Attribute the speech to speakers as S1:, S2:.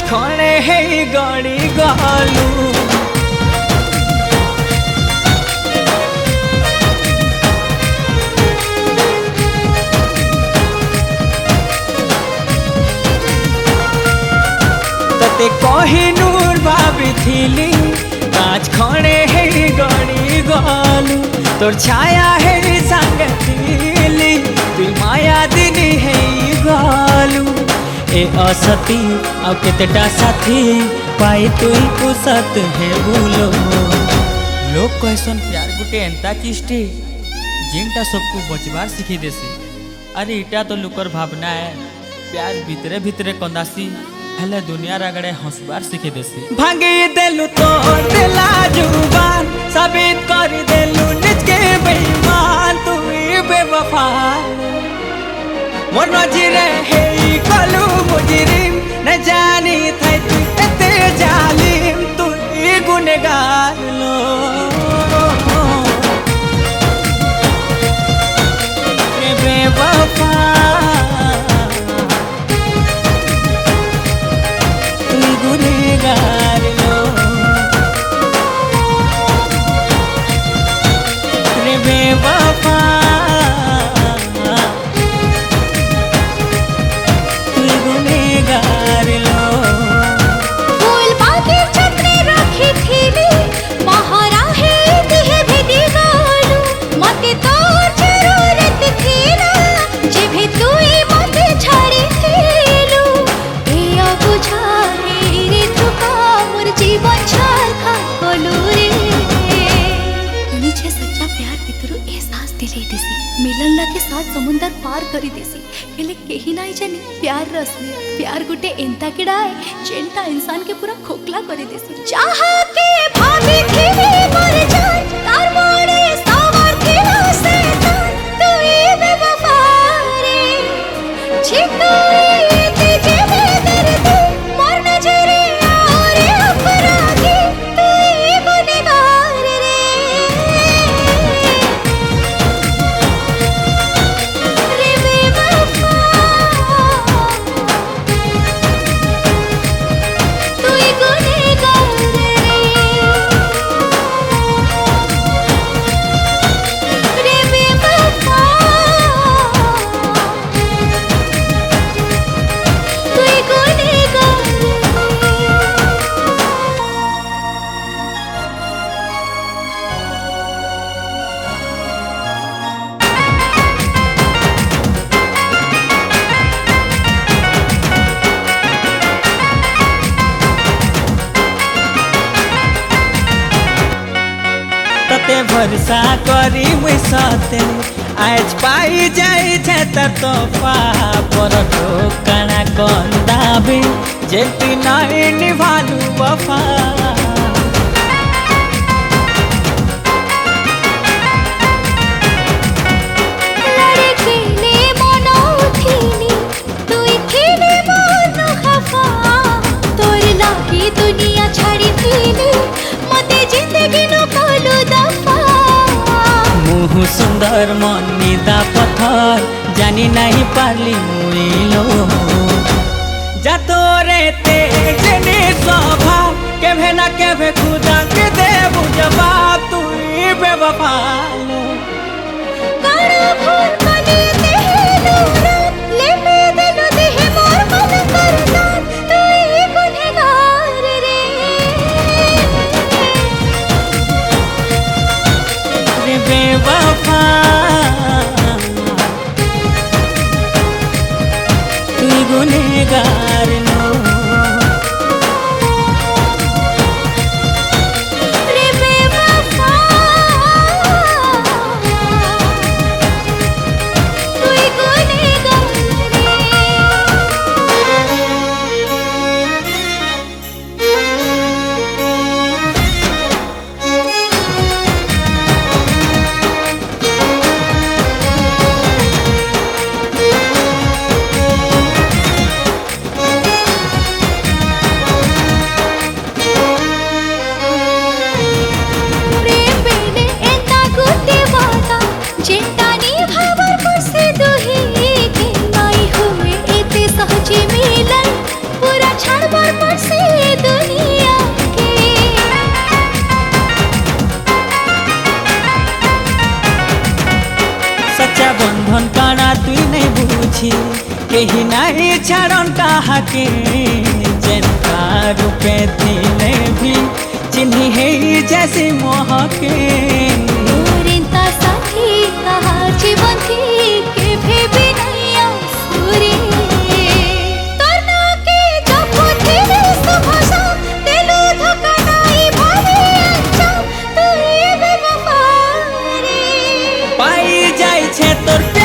S1: खणे है गड़ी गलू ते कोहिनूर भाभी थीली कांच खणे है गड़ी गलू तोर छाया है संग थीली तू माया दिनी है गलू ए असती आ केतेटा साथी पाई तुई पुसत है बोलो लोग कहसन प्यार गुटे एंता चिष्टे जिनटा सबको बचबार सिखी देसी अरे इटा तो लुकर भावना है प्यार भीतरे भीतरे कंदासी हेले दुनिया रगड़े हंसबार सिखे देसी भांगे देलु तो दिला जुबान साबित कर देलु निज के बेईमान तू बेवफा मोर नजरे है कलू मुजरिम न जानी थे तू एते जालिम तू गुनहगार लो बेवफा गुनहगार लो रे बेवफा तू गुनहगार लो
S2: फूल बाकी छतरी रखी थीली महारा है दिहे भी दीवालू मते तो जरूरत थी ना जे भी तू ही मते छाड़ी थीलू ए बुझा जीवन छाल खा कोलू रे तुनी छे सच्चा प्यार भितरु एहसास दिले देसी मिलन लगे साथ समुंदर पार करी देसी हेले केही नाही जानी प्यार रसले प्यार गुटे एंता किडा है जेंटा इंसान के पूरा खोखला करी देसी चाह के भाभी थी मर जान तार मोड़े सावर थी से तू ही बेवफा रे छिको तुझे दर्द मर नजरे
S1: भरसा करी मुई सते आज पाई जाई छे तोहफा पर ठोकना कंदाबे जेती नहीं निभालू वफा
S2: दुनिया छाड़ी थीली मते जिंदगी नो कोलू दफा
S1: मुह सुंदर मनीदा पत्थर जानी नहीं पारली मुइलो जातोरे तेजनी स्वभाव केभे ना केभे खुदा के देबू जवाब तू बेवफा
S2: कारो भूल मने देलू ले ले देलू देहे मोर मन करता तू गुनहगार रे
S1: रे बेवफा तू गुनहगार लो
S2: पूरा छाड़ पर
S1: किछि केही नहीं छाड़न काहाके जनता रूपे दिले भी चिन्ही है जैसे मोहके
S2: ओरेंता साथी कहा जीवन थी के भी नहीं आसुरी तना के जब थे सुभाषा तेलु धोखा नहीं भारी अच्छा तू ये बेवफा रे
S1: पाई जाय छे तोर